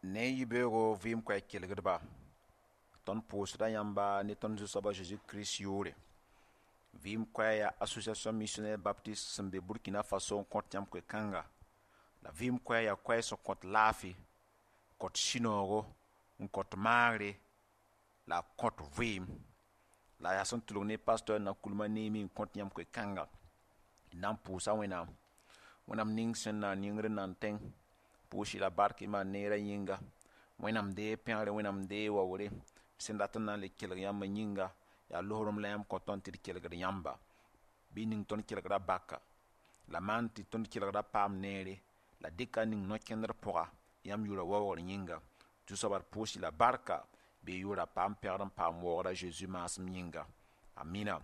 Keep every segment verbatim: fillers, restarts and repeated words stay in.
ne yibego vim kwa kelgdba ton posra yamba ni ton Saba Jésus Christ yore vim kwa ya Association Missionnaire Baptiste sembe Burkina Faso kont yam kwe kanga la vim kwa ya kwa so kont lafi kot shinoro kont mare la kont vim la ya son tulone pasteur na kulma nemi kont yam kwe kanga nam posa wena wenam ning sen na ningre nan teng pushi la barki ma nera yinga wenam de penre wenam de wawre sendatana na le kelg yamba yinga ya lohrum lam konton tir kelg yamba bining ton kelgra baka la manti ton kelgra pam nere la dika ning no kender poa yam yura wawr yinga tu sabar pushi la barka be yura pam perdam pam wora Jesus mas yinga amina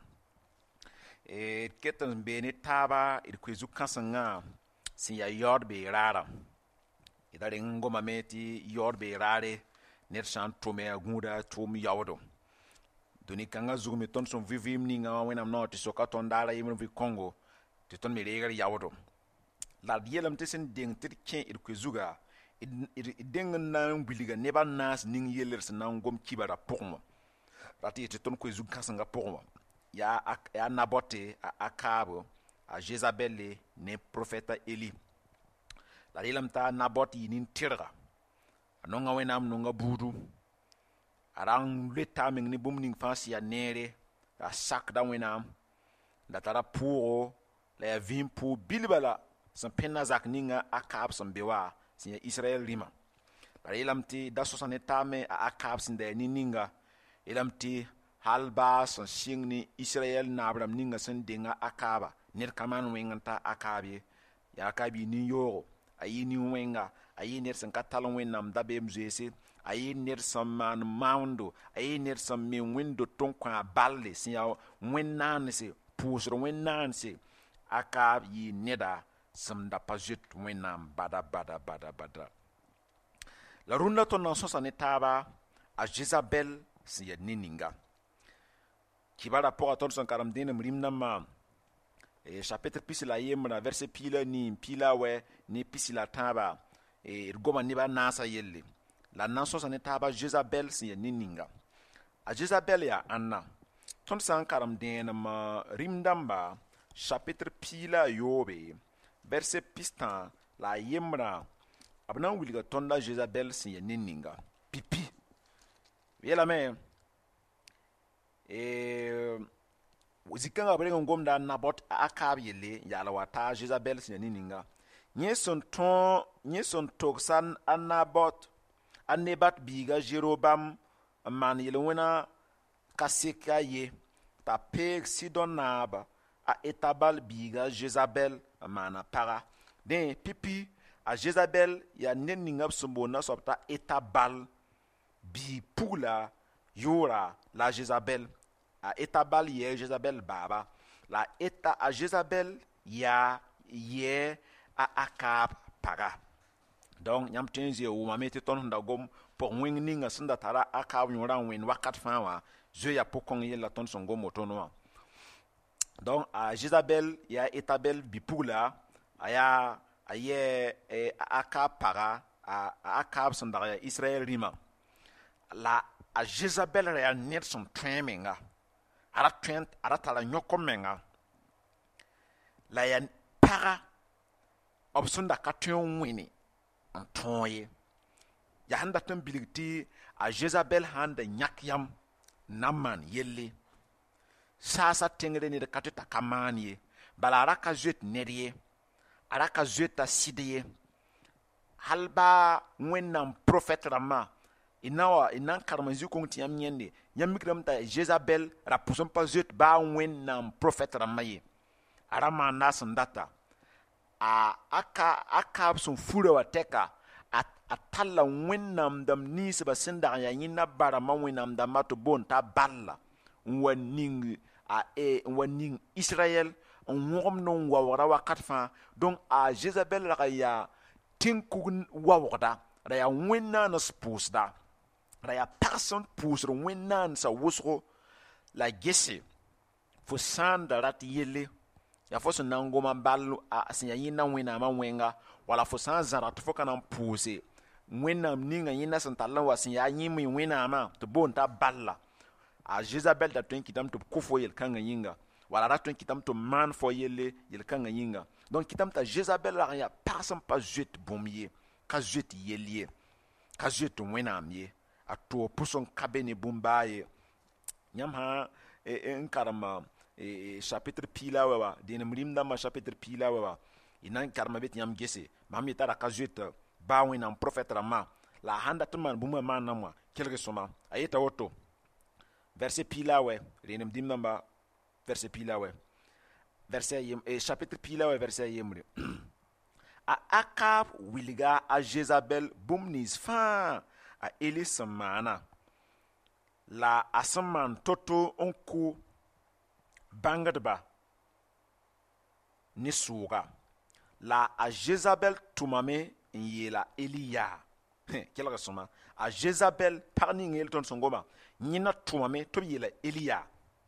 e ketan be ni taba ir kwezu kansanga sin ya yord be rara idare ngoma meti yorbe rare ner san tome aguda tum yawdo doni kanga zugmi ton son vivim ninga wenam not so ka ton dara yimno vi Congo te ton me regar yawdo la dielam te sen ding te ken ir ko zuga ding na biliga neba nas ning yeler san ngom kibara pokmo rati te ton ko zug kasanga pokmo ya ya nabote a akabo a Jezabel ne profeta Eli la dilam ta nabot yinin tirga anonga wenam nonga budu arang leta ming ni bumning fansi ya nere a sak da wenam da tara puro la vim pu bilbala san penna zak ninga akab san bewa sin Israel rima la dilam ti da sosane tame a akab sin de ninga ilam ti halba san singni Israel na abram ninga san denga akaba ner kaman wenganta akabi ya akabi ni yoro ayi ni wenga ayi ner san katalon wenam dabe mzese ayi ner san man maundo ayi ner san me windo ton kwa balle sin ya wennan se pusro wennan se aka yi neda sam da pajut wenam bada bada bada bada la runda ton na sosa ne taba a Jezabel sin ya nininga kibara po aton san karam dinam rimnama e chapitre pisila yemra verset pila ni pila we ni pisila taba e goma ni ba nasa yelle la naso sa ne taba Jezabel si ni ninga a Jezabel ya anna ton san karam den ma rimdamba chapitre pila yobe verset pistan la yemra abna wilga tonda Jezabel si ni ninga pipi yela me e zikanga brenga ngomda nabot akab yele yala wata Jezabel sin ninga nyeson ton nyeson toksan anabot anebat biga Jerobam man yele wena kasika ye ta pek sidon naba a etabal biga Jezabel mana para den pipi a Jezabel ya ninga sumbona sopta etabal bi pula yora la Jezabel a etabal ye Jezabel baba la eta a Jezabel ya ye a akab para donc nyam tenzi o mamete ton nda gom pour wing ninga sanda tara akab nyora wen wakat fawa je ya pokon ye la ton son gom otono donc a Jezabel ya etabel bipula aya aye e, akab para a, a akab sanda ya Israel rima la a Jezabel ya net son traininga ara twent ara tala nyokomenga la ya para obsunda katyon wini antoye ya handa tan biligti a Jezabel handa nyakyam naman yelle sasa tengre ni de katita kamanie bala raka zet neriye araka zeta sidiye halba wenam prophet rama inawa inan karmanzi kong tiyam nyende nyamikram ta Jezabel rapuson pa zet ba wenam prophet ramaye arama nasan data a aka aka sun fura wateka atalla wenam dam nis ba sinda ya yina bara ma wenam dam mato bon ta balla waning a e waning Israel ngom non wawara wakat fa donc a Jezabel ra ya tinku wawada ra ya wenna na spusda ra ya person pusro wenna sa wusro la gese fo sanda rat yele ya fo sun ngoma ballu a sinya yina wena ma wenga wala fo san zara to fo kana puse wẽnnaam ninga yẽnda sẽn tall n wa sẽn yaa yẽ me wẽnaamã tɩ boon t'a balla a Jezabel da tõe n kɩtame tɩ b kʋ fo yel-kãngã yĩnga wala ra tõe n kɩtame tɩ b maan fo yelle yel-kãngã yĩnga donc kɩtame t'a Jezabel rag n yaa pag sẽn pa zoet bũmb ye ka zoet yell ye ka zoet wẽnaam ye a tʋʋ pʋsẽ ka be ne bũmb baa ye yãmb sã n karem chapitre piila wa wa dẽenem rĩm dãmbã chapitre piila wa wa y na n karema be tɩ yãmb gese bãmb yetara ka zoet baa wẽnnaam profɛt rãmbã la a sãn dat n maan bũmbã maannã wã kelg sõma a yeta woto verset piila wɛ dẽenem dĩm dãmbã verset piila wɛ verset yem eh, chapitre piila wɛ verset yembre a Akab wilga a Jezabel bũmb nins fãa a Eli sẽn maana la a sẽn maan to-to n kʋ bãngdba ne sʋʋga la a Jezabel tʋmame n yeela Eli yaa kelg sõma a Jezabel pag ning yel tõnd sẽn goma yẽnã tʋmame tɩ b yeela Eli yaa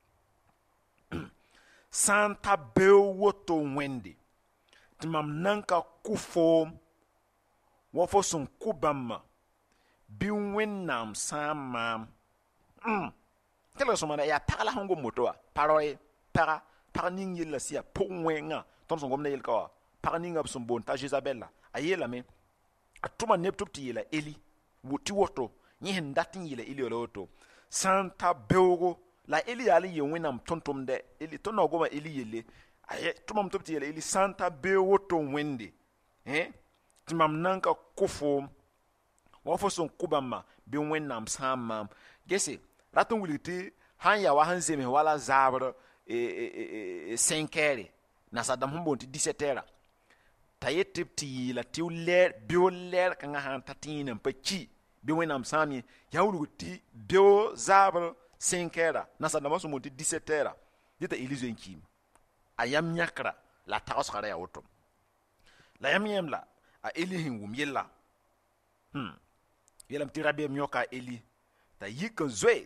sã n ta beo woto wẽnde tɩ mam nan ka kʋ foom wa fo sẽn kʋ bãmbã bɩ wẽnnaam sã n maam kelg sõma da yaa pag la sẽn gom woto wa paroe paga pag ning yella sɩ yaa pʋg wẽngã tõnd sẽn gomda yelka wa pag ninga b sẽn boond t'a Jezabel la a yeelame a tʋma neb tɩ b tɩ yeela Eli tɩ woto yẽ sẽn dat n yeela Eli wala woto sã n ta beoogo la Eli yaa le yel wẽnnaam tʋm-tʋmdɛ Eli tõnd na goma Eli yelle a tʋmam tɩ b tɩ yeela Eli sã n ta beo woto wẽnde tɩ mam nan ka kʋ foom wa fo sẽn kʋ bãmbã bɩ wẽnnaam sã n maam gese rat n wilg tɩ sãn ya wa sẽn zems wala zaabr cinq heure nasadam sẽn boond tɩ dix-sept heure t'a yet tɩ b tɩ yeela tɩ beo lɛɛr kãngã sãn ta tɩ yẽna n pa ki bɩ wẽnnaam sãam ye yaa wilg tɩ beo zaabr cinq heure nasadamã sẽn boond tɩ dix-sept heure dɩ t'a Eli zoe n kiim a yam yãkra la a tagsga ra yaa woto la yãmb yãmb la a Eli sẽn wʋm yella yeelame tɩ rabeem yõka a Eli t'a yik n zoe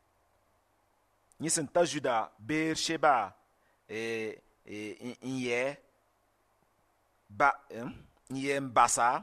yẽ sẽn ta Zuda Beersheba n yɛ ba n yɛ n basa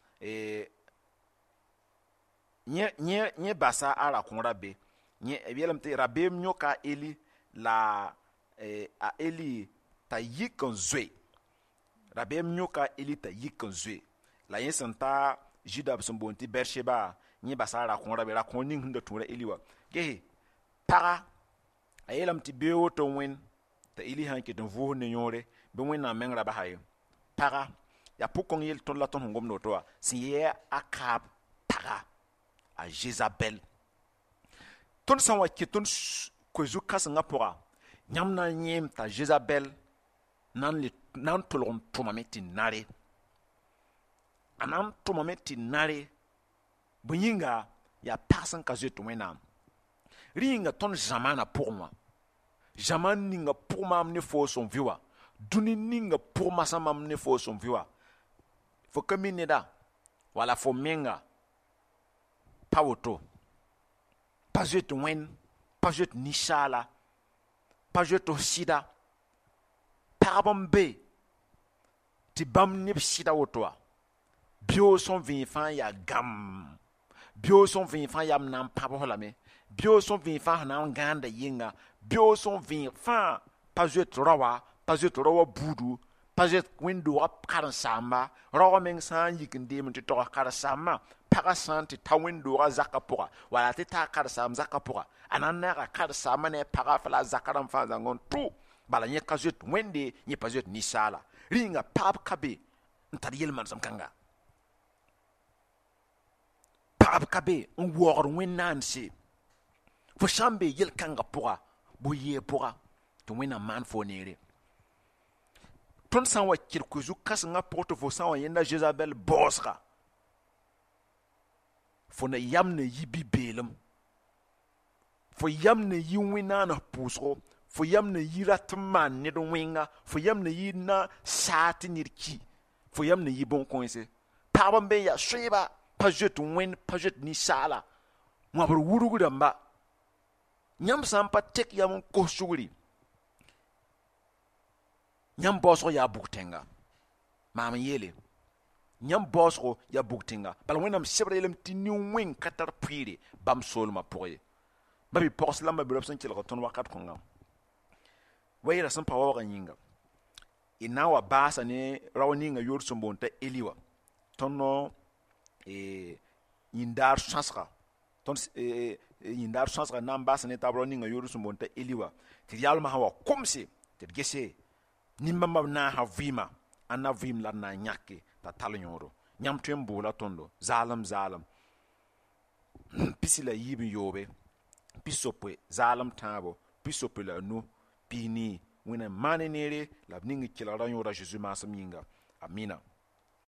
yẽ basa a rakõo rabe b yeelame tɩ rabeem yõka a Eli la a Eli t'a yik n zoe rabeem yõka a Eli t'a yik n zoe la yẽ sẽn ta Zuda b sẽn boond tɩ Beersheba yẽ basa a rakõo rabe rakõo ning sẽn da tũura Eli wa gese paga a yeelame tɩ bee woto wẽn t'a Eli sã n ket n vʋʋsd ne yõore bɩ wẽnnaam meng ra basa ye paga yaa pʋgẽ yel tõnd la tõnd sẽn gomd woto wa sẽn yɛ Akab paga a Jezabel tõnd sã n wa kɩ tõnd koe-zu-kãsengã pʋga yãmb na n yẽem t'a Jezabel na n tolg n tʋmame tɩ nare a na n tʋmame tɩ nare bõe yĩnga yaa pag sẽn ka zoet wẽnnaam rẽ yĩnga tõnd zãmaanã pʋgẽ wã zãmaan ninga pʋg maam ne foo sẽn vɩ wa dũni ninga pʋg masã maam ne foo sẽn vɩ wa fo ka mi neda wala fo menga pa woto pa zoet wẽnd pa zoet ninsaala pa zoet f sɩda pagb n be tɩ bãmb neb sɩda woto wa bio sẽn vẽe fãa yaa gam bio sẽn vẽe fãa yaa m na n pãbs lame bio sẽn vẽe fãa sẽn na n gãanda yɩnga bio sẽn vẽe fãa pa zoet raoa pa zoet raoa buudu pa zoet wẽn-doogã karen-saamba raoa meng sã n yik n deem tɩ togs karen-saambã pagã sã n tɩ ta wẽn-doogã zakã pʋga wala tɩ taa karen-saamb zakã pʋga a na n naaga karen-saambã ne a pagã fa la a zakã rãmb fãa zãng n tʋ bala yẽ ka zoet wẽnde yẽ pa zoet ninsaala rẽ yĩnga pagb ka be n tar yel-manesem kãnga pagb ka be n waoogd wẽn-naandse fo sã n be yel-kãngã pʋga bʋ yee pʋga tɩ wẽnnaam maan fo neere tõnd sã n wa kɩr koe-zu-kãsengã pʋg tɩ fo sã n wa yẽnda Jezabel baoosga fo na yam na yi bi-beelem fo yam na yi wẽn-naanã pʋʋsgo fo yam na yi rat n maan ned wẽnga fo yam na yi na saa tɩ ned ki fo yam na yi bõn-kõense pagb n be n yaa soeeba pa zoet wẽnd pa zoet ninsaala wãbr wurg rãmba yãmb sã n pa tek yam n kos sugri yãmb baoosg yaa bug-tẽnga maam n yeele yãmb baoosgo yaa bug tẽnga bala wẽnnaam sebra yeelame tɩ nin-wẽng ka tar pʋɩɩre bãmb soolmã pʋgẽ ye ba bɩ pɔgs la ma birab sẽn kelg tõnd wakat kõngam wa yɩra sẽn pa waoogã yĩnga y na n wa baasa ne rao ninga yoor sẽn boond t'a eli wa tõnd no yĩndaar sõasga tõnd yĩndaar sõasga na n baasa ne tab rao ninga yoor sẽn boond t'a eli wa tɩ d yaalmã sã wa komse tɩ d gese nin-bãmbã b naasã vɩɩmã ãnna vɩɩm la d na n yãke t'a tall yõodo yãmb tõe n boola tõndo zaalem zaalem pisi la yiib n yoobe pisope zaalem tãabo pisope la nu piis nii wẽna n maane neere la b ning kelgra yõoda zeezi maasem yĩnga amina